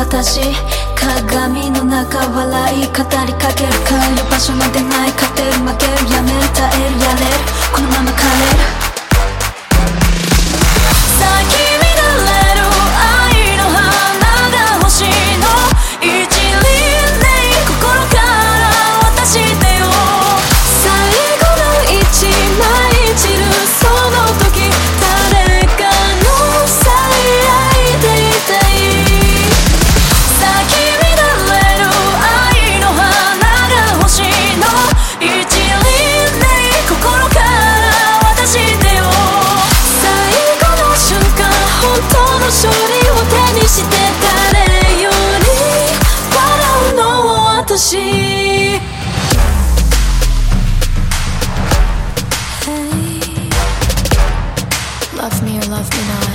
私、鏡の中笑い語りかける、帰る場所までない、勝てる負けるやめる耐えるやれる、このまま枯れる。咲き乱れる愛の花が欲しいの、一輪で心から渡してよ。最後の一枚散るその時、誰かのさえ愛でいたい。咲き乱れる愛の花が欲しいの、一輪で心から渡してよ。最後の瞬間、本当の勝利を手にして、誰より笑うの私。Love me or love me not.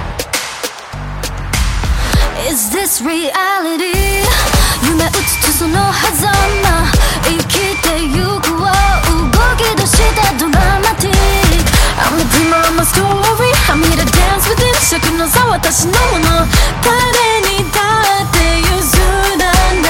Is this reality? 夢うつつその狭間、生きてゆくは動き出したドラマティック。 I'm the dreamer of my story. I'm here to dance with it. 尺の差私のもの、誰にだって譲らない。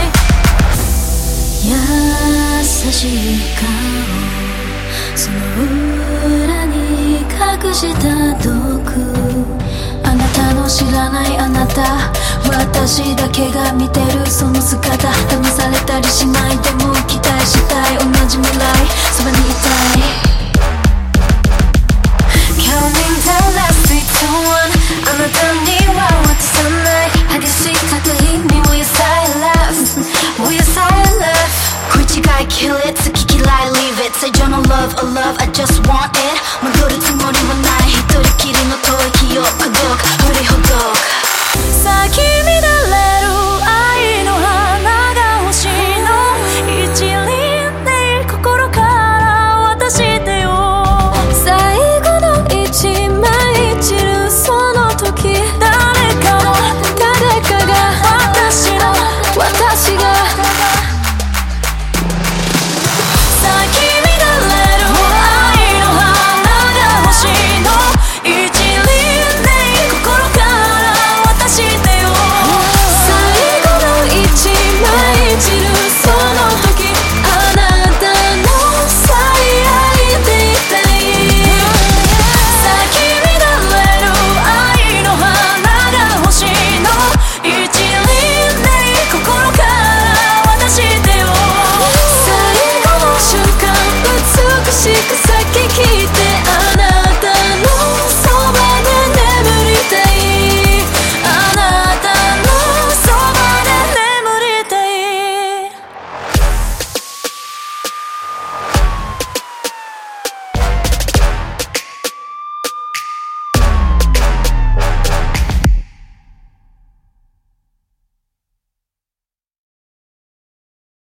優しい顔、その裏に隠した毒、あなたの知らないあなた、私だけが見てるその姿、騙されたりしないでも期待したい、同じ未来そばにいたい。 Counting down last 3, 2, 1、 あなたには渡さない、激しい作品に Will you silence Will you silence 食い違い kill it 好き嫌い leave it 正常の love a love I just want it 戻る